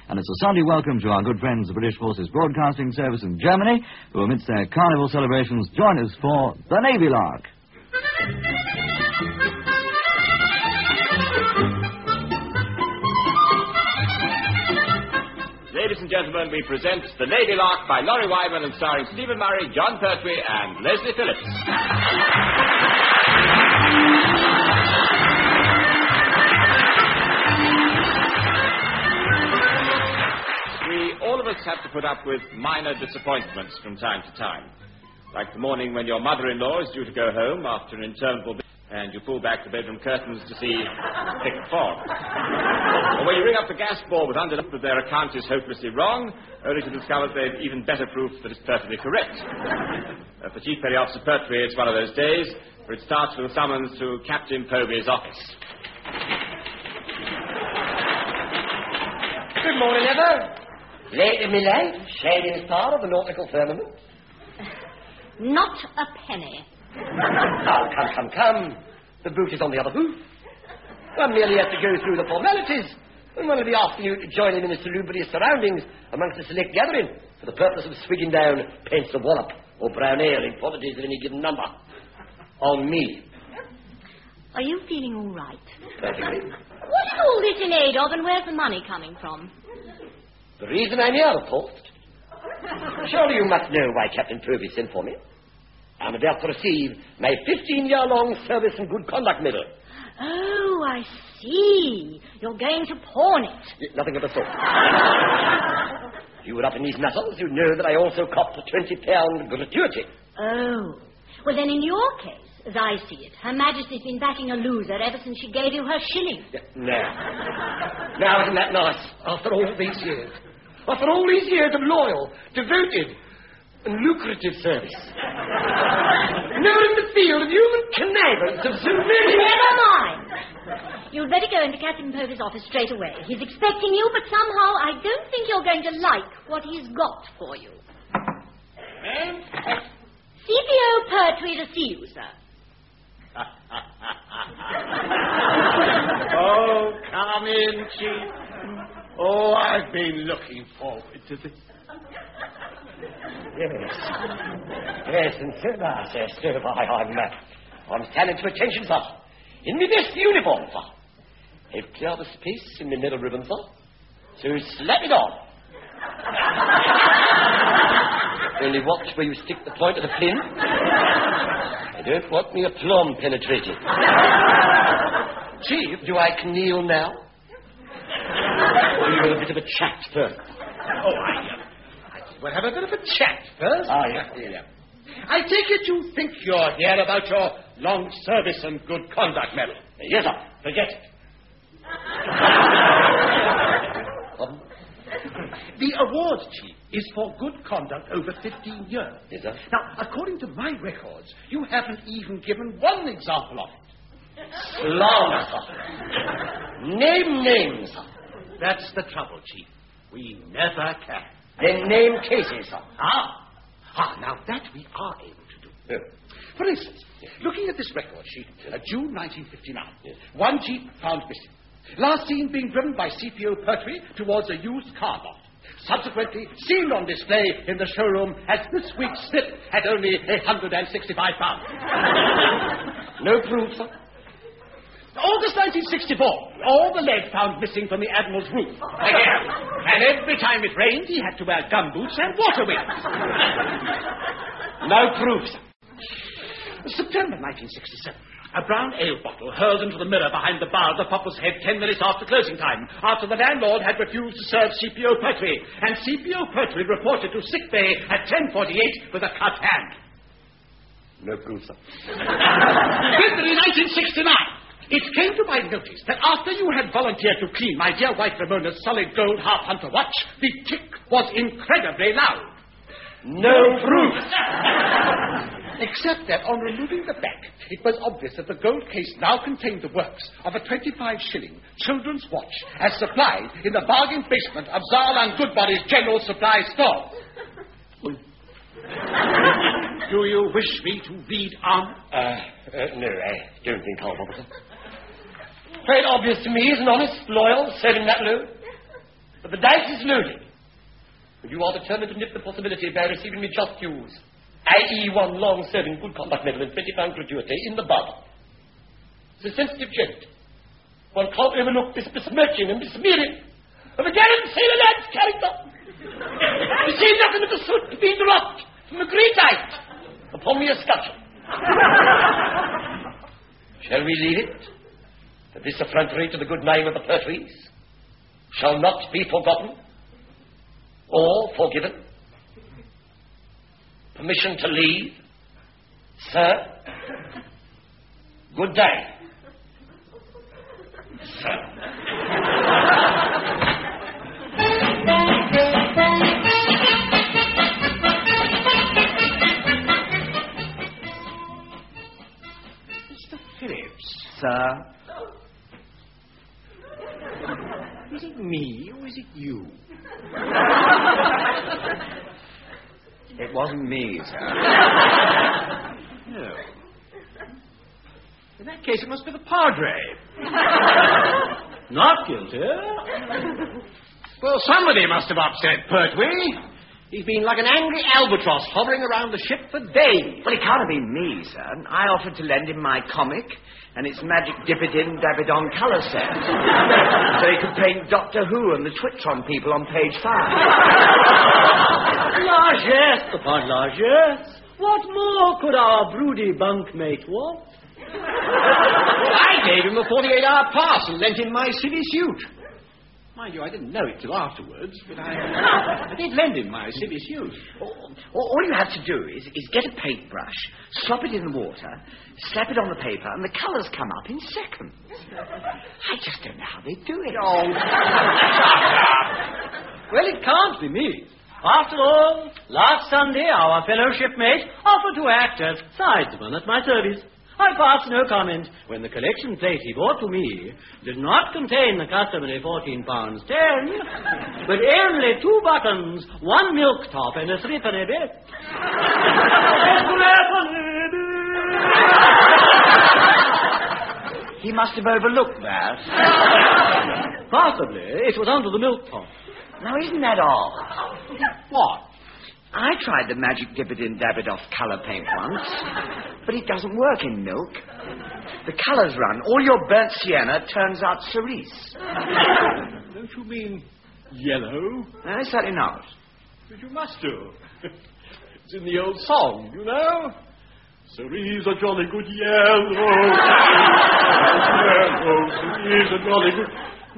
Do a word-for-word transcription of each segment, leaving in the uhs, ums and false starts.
And it's a Sunday welcome to our good friends, the British Forces Broadcasting Service in Germany, who amidst their carnival celebrations join us for the Navy Lark. Ladies and gentlemen, we present The Navy Lark by Laurie Wyman and starring Stephen Murray, John Pertwee and Leslie Phillips. We, all of us, have to put up with minor disappointments from time to time. Like the morning when your mother-in-law is due to go home after an interminable visit and you pull back the bedroom curtains to see thick fog. Or when you ring up the gas ball with under that their account is hopelessly wrong, only to discover they've even better proof that it's perfectly correct. Uh, for Chief Petty Officer Pertwee, it's one of those days where it starts with a summons to Captain Povey's office. Good morning, Ever. Late in my life, shining star of the nautical firmament. Not a penny. Oh, come, come, come. The boot is on the other hoof. One merely has to go through the formalities, and one will be asking you to join him in the salubrious surroundings amongst a select gathering for the purpose of swigging down pints of wallop or brown ale in quantities of any given number. On me. Are you feeling all right? Perfectly. What is all this in aid of, and where's the money coming from? The reason I'm here, of course. Surely you must know why Captain Povey sent for me. I'm about to receive my fifteen-year-long service and good conduct medal. Oh, I see. You're going to pawn it. Nothing of the sort. You were up in these matters, you know that I also copped a twenty-pound gratuity. Oh. Well, then in your case, as I see it, Her Majesty's been backing a loser ever since she gave you her shilling. Now. Now, isn't that nice? After all these years. After all these years of loyal, devoted, and lucrative service. Never in the field of human connivance of so many... Never mind. You'd better go into Captain Povey's office straight away. He's expecting you, but somehow I don't think you're going to like what he's got for you. C P O Pertwee to see you, sir. Oh, come in, Chief. Oh, I've been looking forward to this. Yes. Yes, and so now, sir, so have I. I'm, uh, I'm standing to attention, sir. In my best uniform, sir. I've cleared the space in my middle ribbon, sir. So slap it on. Only watch where you stick the point of the pin. I don't want me a plum penetrated. Chief, do I kneel now? Or you have a bit of a chat first? Oh, I... Uh, We'll have a bit of a chat first. Ah, yes, yeah. I take it you think you're here about your long service and good conduct medal. Yes, sir. Forget it. Um, the award, Chief, is for good conduct over fifteen years. Yes, sir. Now, according to my records, you haven't even given one example of it. Slander, sir. Name names, sir. That's the trouble, Chief. We never can. Then name cases, sir. Ah. Ah, now that we are able to do. Yeah. For instance, looking at this record sheet, uh, June nineteen fifty-nine, yes. One jeep found missing. Last seen being driven by C P O Pertwee towards a used car lot. Subsequently, seen on display in the showroom as this week's slip had only one hundred sixty-five pounds. No proof, sir? August nineteen sixty-four, all the lead found missing from the Admiral's roof. Again. And every time it rained, he had to wear gumboots and water wings. No proof, sir. September nineteen sixty-seven. A brown ale bottle hurled into the mirror behind the bar of the Popple's Head ten minutes after closing time, after the landlord had refused to serve C P O Pertwee, and C P O Pertwee reported to sick bay at ten forty-eight with a cut hand. No proof, sir. February nineteen sixty-nine. It came to my notice that after you had volunteered to clean my dear wife Ramona's solid gold half-hunter watch, the tick was incredibly loud. No proof. Except that on removing the back, it was obvious that the gold case now contained the works of a twenty-five shilling children's watch as supplied in the bargain basement of Zal and Goodbody's General Supply Store. Do you wish me to read on? Uh, uh, no, I don't think I'll, officer. Very obvious to me as an honest, loyal, serving that load. But the dice is loaded. And you are determined to nip the possibility by receiving me just dues, that is one long-serving good conduct medal and twenty pound gratuity in the bud. It's a sensitive gent. One can't overlook this besmirching and besmearing of a gallant sailor lad's character. You see nothing of the soot being dropped from a great height upon me escutcheon. Shall we leave it that this effrontery to the good name of the Pertwees shall not be forgotten or forgiven? Permission to leave, sir? Good day, sir. Mister Phillips. Sir? Is it me or is it you? It wasn't me, sir. No. In that case, it must be the Padre. Not guilty. Well, somebody must have upset Pertwee. He's been like an angry albatross hovering around the ship for days. Well, it can't have been me, sir. I offered to lend him my comic and its magic dip-it-in, dab-it-on colour set. So he could paint Doctor Who and the Twitron people on page five. Largesse upon largesse. What more could our broody bunkmate want? Well, I gave him a forty-eight hour pass and lent him my civvy suit. Mind you, I didn't know it till afterwards, but I, I did lend him my civvy suit. All, all you have to do is, is get a paintbrush, slop it in the water, slap it on the paper, and the colours come up in seconds. I just don't know how they do it. Oh, Well, it can't be me. After all, last Sunday our fellow shipmate offered to act as sidesman at my service. I passed no comment when the collection plate he brought to me did not contain the customary fourteen pounds ten, but only two buttons, one milk top, and a threepenny bit. He must have overlooked that. Possibly it was under the milk top. Now, isn't that odd? what? I tried the magic dip-it-in, dab-it-off colour paint once, but it doesn't work in milk. The colours run. All your burnt sienna turns out cerise. Don't you mean yellow? No, certainly not. But you must do. It's in the old song, you know. Cerise a jolly good yellow. Yellow, cerise a jolly good...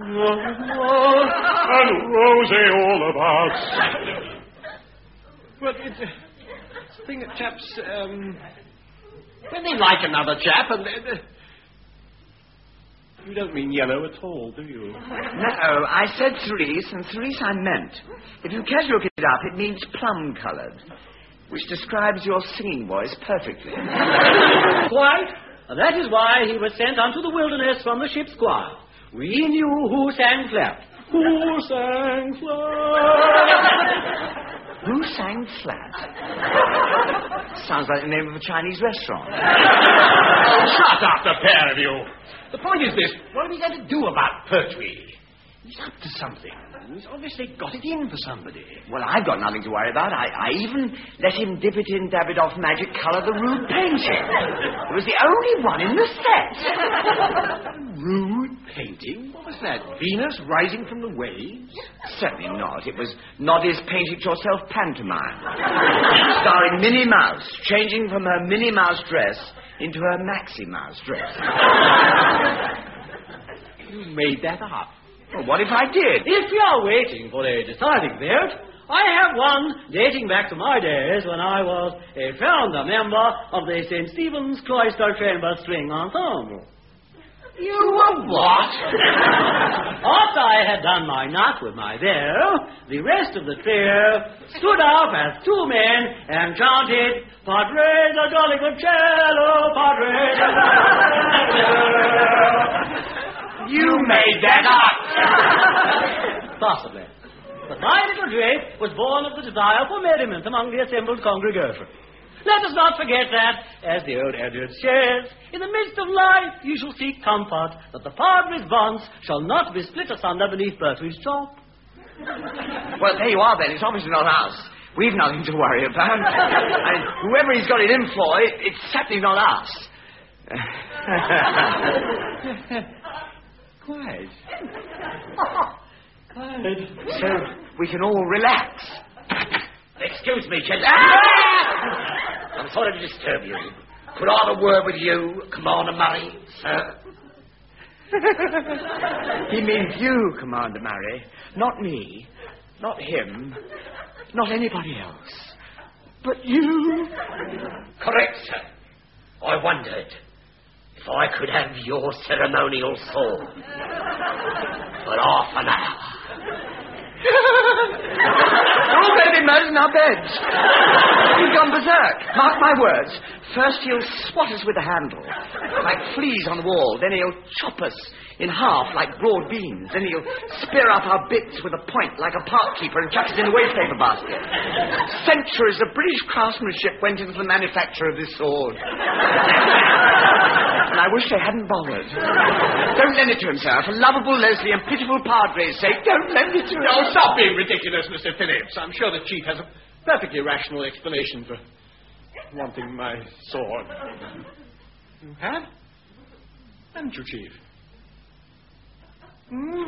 And rosy all about. But it's a thing that chaps, um, when they like another chap, and they, they, you don't mean yellow at all, do you? No, I said cerise, and cerise I meant. If you care to look it up, it means plum-coloured, which describes your singing voice perfectly. Quite. And that is why he was sent unto the wilderness from the ship's choir. We knew who sang flat. Who sang flat? Who sang flat? Sounds like the name of a Chinese restaurant. Oh, shut up, the pair of you. The point is this. What are we going to do about Pertwee? He's up to something. He's obviously got it in for somebody. Well, I've got nothing to worry about. I, I even let him dip it in, dab it off magic colour the rude painting. It was the only one in the set. Rude painting? What was that? Venus rising from the waves? Certainly not. It was Noddy's Paint It Yourself pantomime. Starring Minnie Mouse, changing from her Minnie Mouse dress into her Maxie Mouse dress. You made that up. Well, what if I did? If you are waiting for a deciding vote, I have one dating back to my days when I was a founder member of the Saint Stephen's Cloister Chamber String Ensemble. You were what? After I had done my knot with my bow, the rest of the trio stood up as two men and chanted, Padre the jolly good cello, Padre the jolly cello. You made that up. Possibly. But my little drape was born of the desire for merriment among the assembled congregation. Let us not forget that, as the old adage says, in the midst of life you shall seek comfort, that the Padre's bonds shall not be split asunder beneath Pertwee's chop. Well, there you are, then. It's obviously not us. We've nothing to worry about. And whoever he's got it in for, it, it's certainly not us. Quiet. Quiet. So we can all relax. Excuse me, gentlemen. Ah! I'm sorry to disturb you. Could I have a word with you, Commander Murray, sir? He means you, Commander Murray. Not me. Not him. Not anybody else. But you. Correct, sir. I wondered if I could have your ceremonial sword for half an hour. We're all going to be murdered in our beds. He's gone berserk. Mark my words. First he'll swat us with a handle, like fleas on the wall. Then he'll chop us in half like broad beans. Then he'll spear up our bits with a point like a park keeper and chuck us in a wastepaper basket. Centuries of British craftsmanship went into the manufacture of this sword. And I wish they hadn't bothered. Don't lend it to him, sir. For lovable Leslie and pitiful Padre's sake, don't lend it to him. Oh, stop being ridiculous, Mister Phillips. I'm sure the Chief has a perfectly rational explanation for wanting my sword. You have? Haven't you, Chief? Hmm?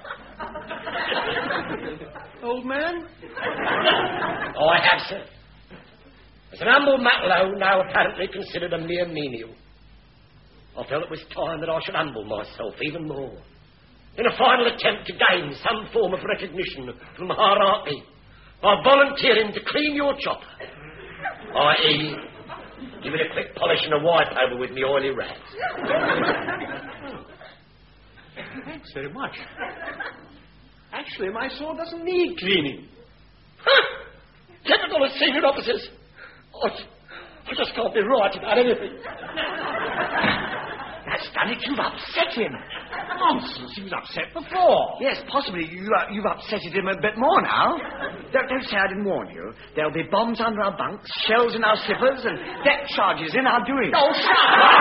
Old man? Oh, I have, sir. As an humble Matlow, now apparently considered a mere menial, I felt it was time that I should humble myself even more, in a final attempt to gain some form of recognition from the hierarchy by volunteering to clean your chopper, that is, give it a quick polish and a wipe over with me oily rags. Thanks very much. Actually, my sword doesn't need cleaning. Huh? Typical of senior officers. I, I just can't be right about anything. That's done it. You've upset him. Nonsense. He was upset before. Yes, possibly you, uh, you've upset him a bit more now. Don't, don't say I didn't warn you. There'll be bombs under our bunks, shells in our slippers, and deck charges in our doing. Oh, shut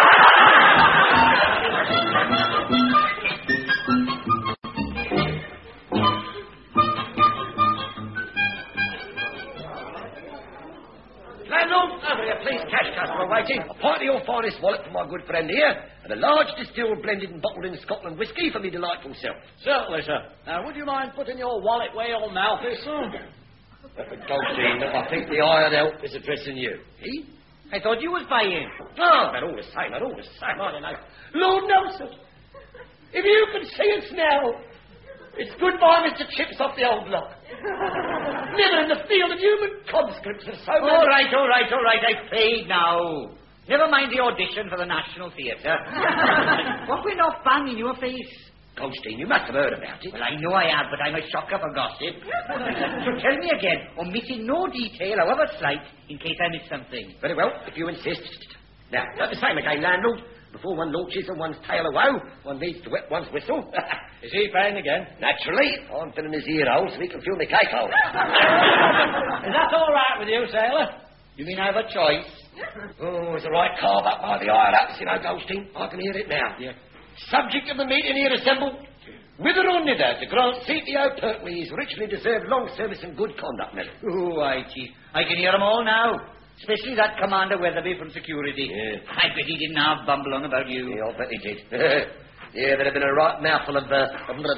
Landlord, over here, please. Cash customer waiting. A pint of your finest wallet for my good friend here, and a large distilled, blended and bottled in Scotland whisky for me delightful self. Certainly, sir. Now, would you mind putting your wallet where your mouth is, sir? Goldstein, I think the Iron Elf is addressing you. He? I thought you was buying. Oh, but all the same, but all the same, I don't know. Lord Nelson, if you could see us now, it's goodbye, Mister Chips off the old block. Never in the field of human conscripts of so many... All right, all right, all right, I've paid now. Never mind the audition for the National Theatre. What went off bang in your face? Goldstein, you must have heard about it. Well, I know I have, but I'm a shocker for gossip. So tell me again, omitting no detail, however slight, in case I miss something. Very well, if you insist. Now, not the same again, landlord. Before one launches on one's tail of woe, one needs to wet one's whistle. Is he paying again? Naturally. I'm filling his ear hole so he can fill my cake hole. Is that all right with you, sailor? You mean I have a choice? Oh, there's a right carve up by the iron ups, you know, Goldstein. I can hear it now. Yeah. Subject of the meeting here assembled, whither or nither, to grant C P O Pertwee his richly deserved long service and good conduct medal. Oh, I, Chief. I can hear them all now. Especially that Commander Weatherby from security. Yeah. I bet he didn't half bumble on about you. Yeah, I bet he did. Yeah, there'd have been a right mouthful of... Uh,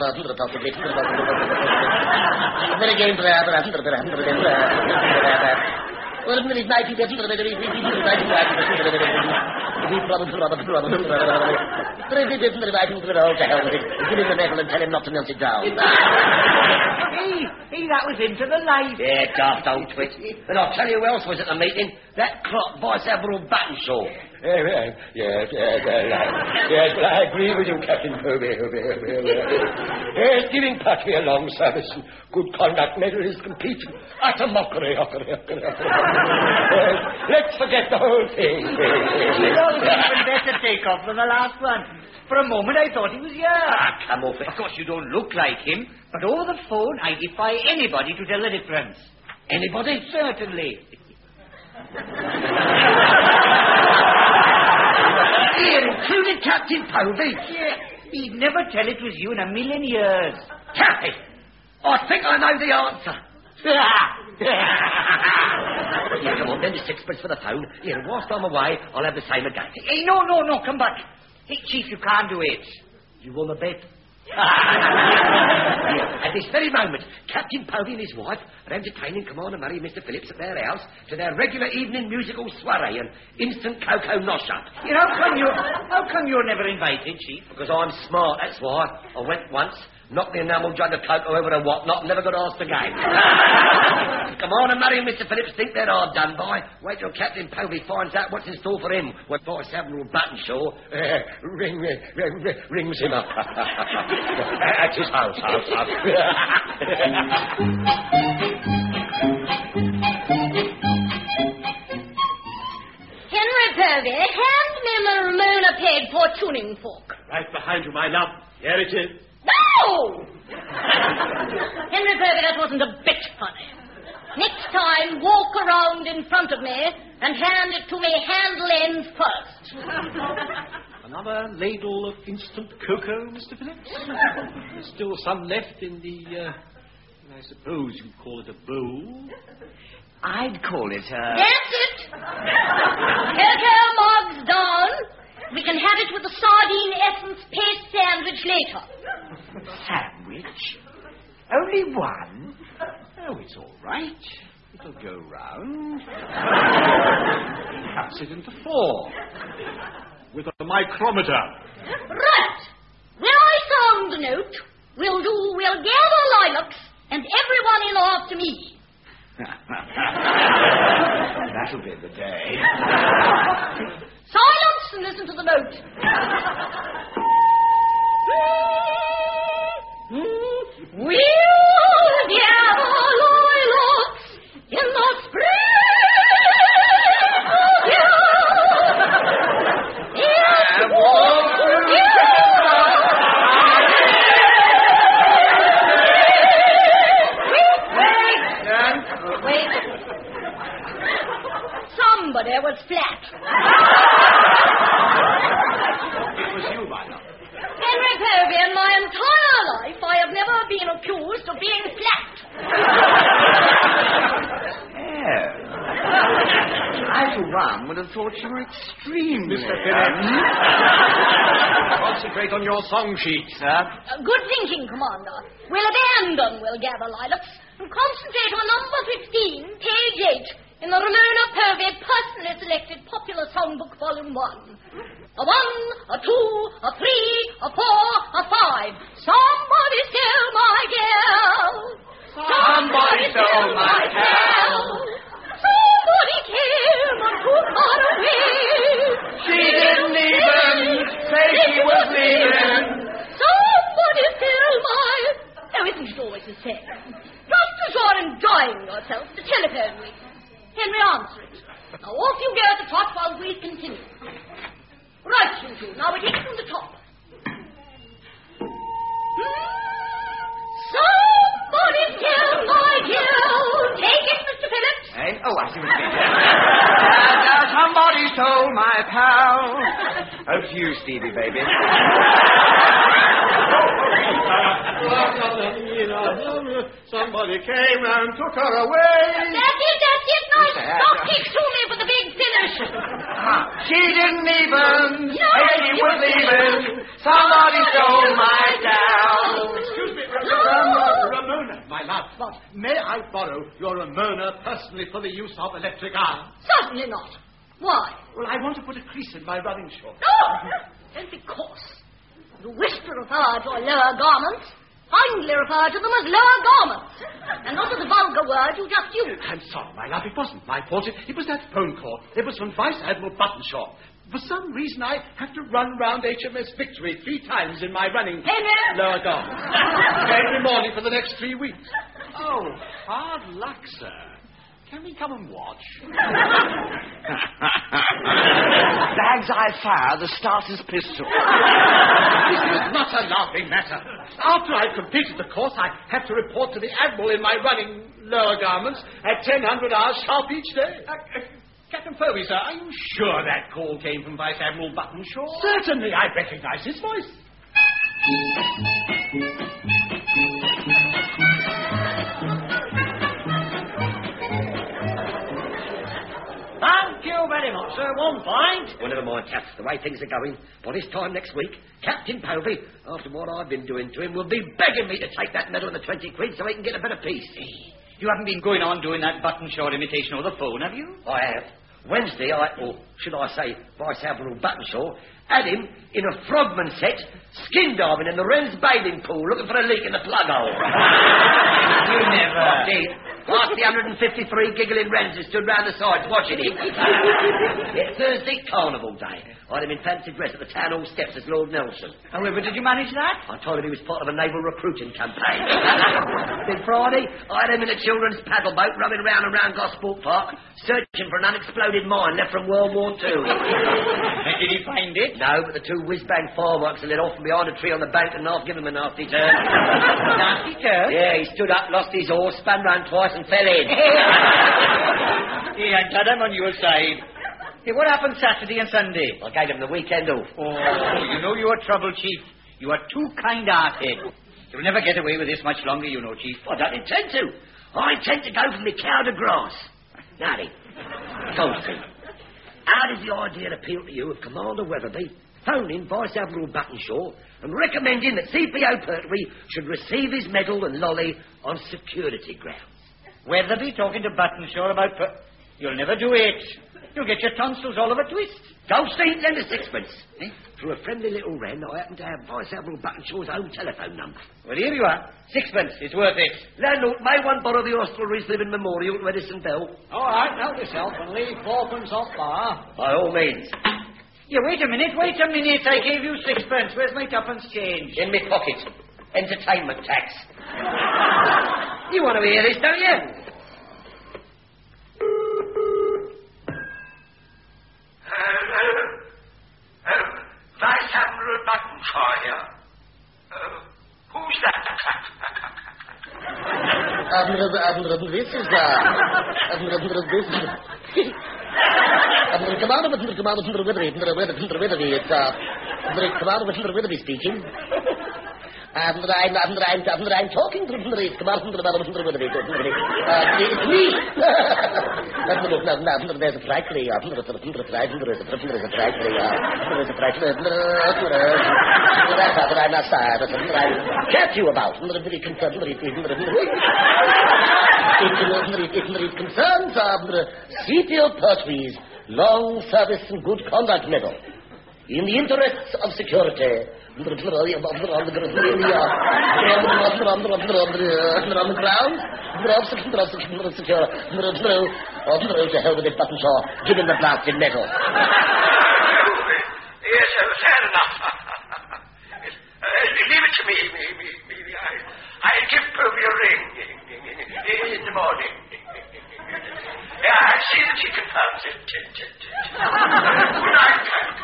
Give him the medal and tell him not to melt it down. Hey, hey, that was him to the life. Yeah, daft old twit. And I'll tell you who else was at the meeting. That clock Vice Admiral Battenshaw. Yeah, yeah, yes, yes, yes, yes, but I agree with you, Captain Hobie, Hobie, Hobie, Yes, giving Patty a long service and good conduct medal is complete. Utter mockery, mockery, mockery, mockery. Yes, let's forget the whole thing. You know, it was even better take off than the last one. For a moment, I thought he was here. Ah, come off it. Of course, you don't look like him, but over the phone, I defy anybody to tell the difference. Anybody? Certainly. Here, including Captain Povey. Yeah, he'd never tell it was you in a million years. Captain, I think I know the answer. Here, come on, then, the sixpence for the phone. Here, whilst I'm away, I'll have the same again. Hey, no, no, no, come back. Hey, Chief, you can't do it. You want a bet? Here, at this very moment, Captain Povey and his wife are entertaining Commander Murray and Mister Phillips at their house to their regular evening musical soiree and instant cocoa nosh-up. You know, how come you're, how come you're never invited, Chief? Because I'm smart, that's why. I went once, knocked the enamel jug of cocoa over a whatnot, and never got asked again. Commander Murray and Mister Phillips think they're hard done by. Wait till Captain Povey finds out what's in store for him when Vice Admiral Buttonshaw uh, ring, ring, ring, rings him up. At his house, house, house. Henry Povey, hand me my Ramona peg for tuning fork. Right behind you, my love. Here it is. No! Henry Povey, that wasn't a bit funny. Next time, walk around in front of me and hand it to me handle end first. Another ladle of instant cocoa, Mister Phillips? There's still some left in the, uh, I suppose you'd call it a bowl. I'd call it a... That's it. Cocoa mugs down. We can have it with the sardine essence paste sandwich later. Sandwich? Only one? Oh, it's all right. It'll go round. Perhaps it into four. With a micrometer. Right. When I sound the note, we'll do, we'll gather lilacs and everyone in after me. That'll be the day. Silence and listen to the note. We'll gather lilacs in the spring. I want Wait. Somebody was flat. It was you, my love. Henry Povey, in my entire life, I have never been accused of being flat. Oh. I, for one, would have thought you were extremely... Mister Phillips. Concentrate on your song sheet, sir. Uh, good thinking, Commander. We'll abandon We'll Gather Lilacs and concentrate on number fifteen, page eight, in the Ramona Povey personally selected popular songbook, volume one. A one, a two, a three, a four, a five. Somebody stole my girl. Somebody stole my girl. Somebody came and took her away. She didn't even say she was leaving. Somebody stole my... Oh, isn't it always the same? Just as you're enjoying yourself, the telephone rings. Henry, answer it. Now off you go at the trot while we continue. Right, you two. Now we take it from the top. Somebody stole my girl. Take it, Mister Phillips. Hey? Oh, I see what you mean. And uh, somebody stole my pal. Oh, to you, Stevie, baby. Somebody came and took her away. That's it, that's it. Now stop it to me for the big finish. Ah, she didn't even No, say she was leaving. Somebody stole my gal. Excuse me, Ramona, Ramona, my love. What? May I borrow your Ramona personally for the use of electric iron? Certainly not. Why? Well, I want to put a crease in my running shorts. No! Don't be coarse. You wish to refer to your lower garments. Kindly refer to them as lower garments. And not as a vulgar word you just used. I'm sorry, my love. It wasn't my fault. It, it was that phone call. It was from Vice Admiral Buttonshaw. For some reason, I have to run round H M S Victory three times in my running Henry! lower garments. Every morning for the next three weeks. Oh, hard luck, sir. Can we come and watch? Bags I fire, the starter's pistol. This is not a laughing matter. After I've completed the course, I have to report to the Admiral in my running lower garments at ten hundred hours sharp each day. Uh, uh, Captain Povey, sir, are you sure that call came from Vice Admiral Buttonshaw? Certainly, I recognize his voice. very much, sir. One pint. Well, never mind, Taff. The way things are going, by this time next week, Captain Povey, after what I've been doing to him, will be begging me to take that medal and the twenty quid so he can get a better piece. You haven't been going on doing that Buttonshaw imitation over the phone, have you? I have. Wednesday, I, or should I say, Vice Admiral Buttonshaw, had him in a frogman set, skin diving in the Wren's bathing pool, looking for a leak in the plug hole. You never. Indeed. Half the one hundred fifty-three giggling Wrens who stood round the sides watching him. It's Thursday, Carnival Day. I had him in fancy dress at the town hall steps as Lord Nelson. However, did you manage that? I told him he was part of a naval recruiting campaign. Then Friday, I had him in a children's paddle boat rubbing round and round Gosport Park, searching for an unexploded mine left from World War Two. Did he find it? No, but the two whiz-bang fireworks are lit off from behind a tree on the bank and I've given him a nasty turn. Nasty turn? Yeah, he stood up, lost his horse, spun round twice and fell in. Yeah, I'm glad I'm on your side. Hey, what happened Saturday and Sunday? I gave him the weekend off. Oh, you know you are trouble, Chief. You are too kind-hearted. You'll never get away with this much longer, you know, Chief. I don't intend to. I intend to go for my cow de grace. Now then, Goldstein, how does the idea appeal to you of Commander Weatherby phoning Vice Admiral Buttonshaw and recommending that C P O Pertwee should receive his medal and lolly on security grounds? Weatherby talking to Buttonshaw about... Per- You'll never do it. You'll get your tonsils all of a twist. Goldstein, lend a sixpence. Eh? Through a friendly little wren, I happen to have Vice Admiral Buttonshaw's own telephone number. Well, here you are. Sixpence. It's worth it. Landlord, may one borrow the Hostelry's Living Memorial to Edison Bell? All right, help yourself and leave fourpence off bar. By all means. Yeah, wait a minute, wait a minute. I gave you sixpence. Where's my tuppence change? In my pocket. Entertainment tax. You want to hear this, don't you? Vice Admiral Buttonshaw here. Uh, who's that? Admiral, Admiral, this is, uh, Admiral, this is... Admiral Commander, Admiral Commander, Admiral Weatherby, Admiral Weatherby, Admiral Weatherby, it's, uh, Admiral Commander, Admiral Weatherby speaking. And I'm, I'm, I'm, I'm, I'm talking to the Commander, Admiral Weatherby, uh, it's me. Admiral, no, no, there's a frightfully, uh, there's a frightfully, there's a frightfully, there's a frightfully, uh, there's a frightfully, that's what I'm not sad, that's what I chat to you about, I'm very concerned, very, very, very concerns, um, C P O Pertwee's long service and good conduct medal. In the interests of security, on the ground, on the to hell with it, Buttonshaw, give him the blasted medal. Yes, uh, fair enough. uh, leave it to me. me, me, me. I, I'll give Povey a ring in the morning. Yeah, I'll see that he confirms it. Good night,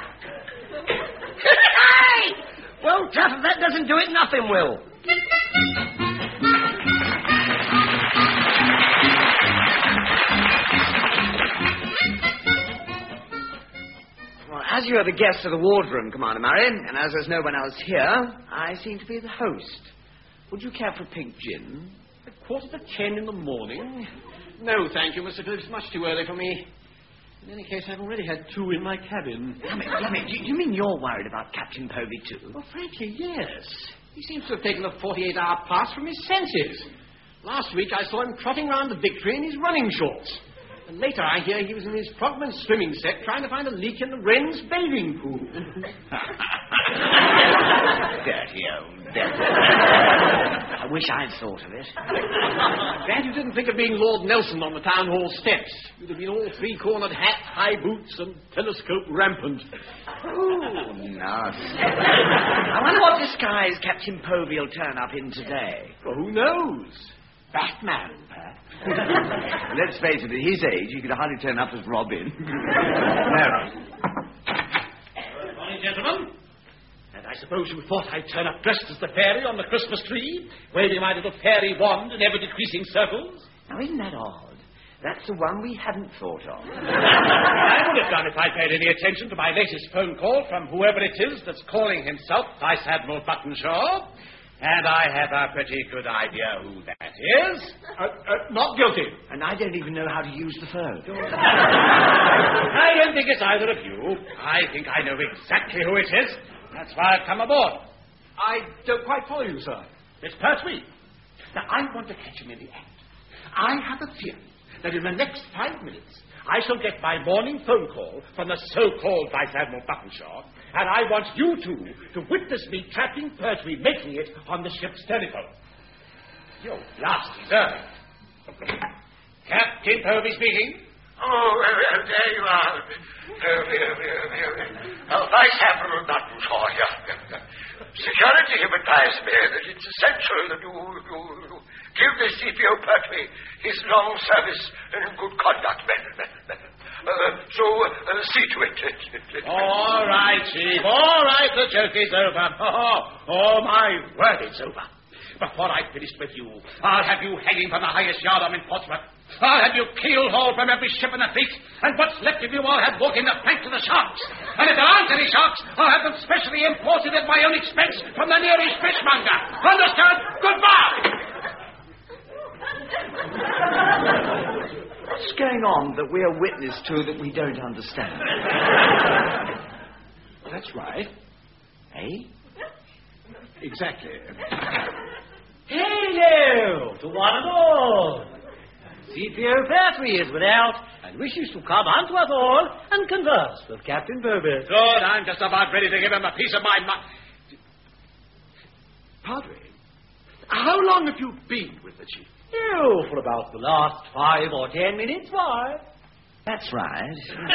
Hey! Well, Taff, if that doesn't do it, nothing will. Well, as you are the guest of the wardroom, Commander Murray, and as there's no one else here, I seem to be the host. Would you care for a pink gin? At quarter to ten in the morning? No, thank you, Mister Phillips. Much too early for me. In any case, I've already had two in my cabin. Damn it, damn it. Do you mean you're worried about Captain Povey, too? Well, frankly, yes. He seems to have taken a forty-eight hour pass from his senses. Last week, I saw him trotting round the Victory in his running shorts. And later, I hear he was in his frogman swimming set trying to find a leak in the Wren's bathing pool. Dirty old devil. I wish I'd thought of it. Glad you didn't think of being Lord Nelson on the town hall steps. You'd have been all three-cornered hat, high boots, and telescope rampant. Oh, nasty. I wonder what disguise Captain Povey will turn up in today. Well, who knows? Batman, perhaps. Let's face it, at his age, he could hardly turn up as Robin. No. Good morning, gentlemen. And I suppose you thought I'd turn up dressed as the fairy on the Christmas tree, waving my little fairy wand in ever-decreasing circles? Now, isn't that odd? That's the one we hadn't thought of. I would have done if I'd paid any attention to my latest phone call from whoever it is that's calling himself Vice Admiral Buttonshaw. And I have a pretty good idea who that is. Uh, uh, not guilty. And I don't even know how to use the phone. I don't think it's either of you. I think I know exactly who it is. That's why I've come aboard. I don't quite follow you, sir. It's Pertwee. Now, I want to catch him in the act. I have a theory that in the next five minutes, I shall get my morning phone call from the so-called Vice Admiral Buttonshaw, and I want you two to witness me trapping Pertwee making it on the ship's telephone. Your blast is early. Captain Povey speaking. Oh, uh, there you are. Uh, uh, uh, Vice Admiral Buttonshaw here. Security have advised me that it's essential that you, you, you give the C P O Pertwee his long service and good conduct medal. Uh, so, uh, see to it. All right, Chief. All right, the joke is over. Oh, oh, my word, it's over. Before I finish with you, I'll have you hanging from the highest yard arm in Portsmouth. I'll have you keel-hauled from every ship in the fleet, and what's left of you I'll have walking the plank to the sharks. And if there aren't any sharks, I'll have them specially imported at my own expense from the nearest fishmonger. Understood? Goodbye! What's going on that we're witness to that we don't understand? That's right. Eh? Exactly. Hello to one and all. C P O Pertwee is without and wishes to come unto us all and converse with Captain Povey. Good, I'm just about ready to give him a piece of my mind. Padre, how long have you been with the chief? Oh, for about the last five or ten minutes, why? That's right.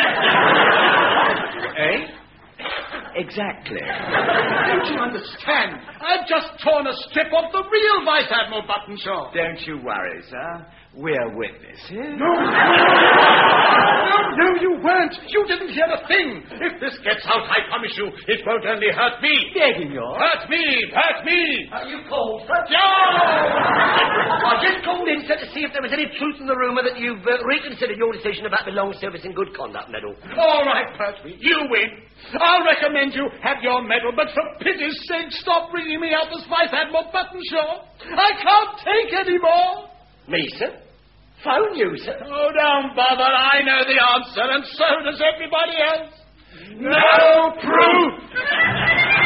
Eh? Exactly. Don't you understand? I've just torn a strip off the real Vice Admiral Buttonshaw. Don't you worry, sir. We're witnesses. No. no, no, you weren't. You didn't hear a thing. If this gets out, I promise you, it won't only hurt me. Begging you. Hurt me, hurt me. Are you cold, sir? No! I just called in, sir, to see if there was any truth in the rumour that you've uh, reconsidered your decision about the long service and good conduct medal. All right, Pertwee, you win. I'll recommend you have your medal, but for pity's sake, stop bringing me out as Vice Admiral Buttonshaw. I can't take any more. Me, sir? Phone you, sir? Oh, don't bother. I know the answer, and so does everybody else. No proof!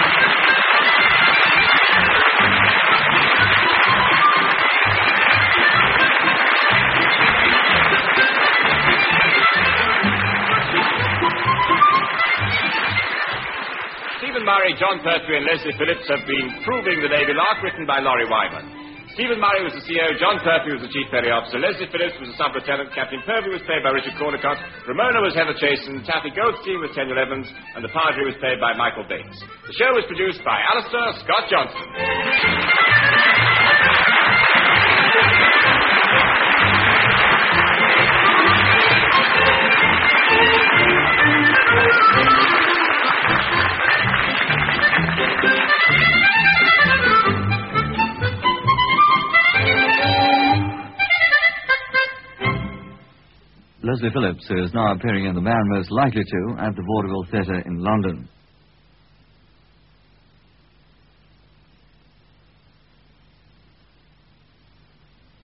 Stephen Murray, John Pertwee, and Leslie Phillips have been Proving the Navy Lark, written by Laurie Wyman. Stephen Murray was the C E O, John Pertwee was the Chief Petty Officer, Leslie Phillips was the Sub-Lieutenant, Captain Povey was played by Richard Caldecott, Ramona was Heather Chasen, Taffy Goldstein was Tenniel Evans, and the Padre was played by Michael Bates. The show was produced by Alistair Scott Johnston. Leslie Phillips is now appearing in The Man Most Likely To at the Vaudeville Theatre in London.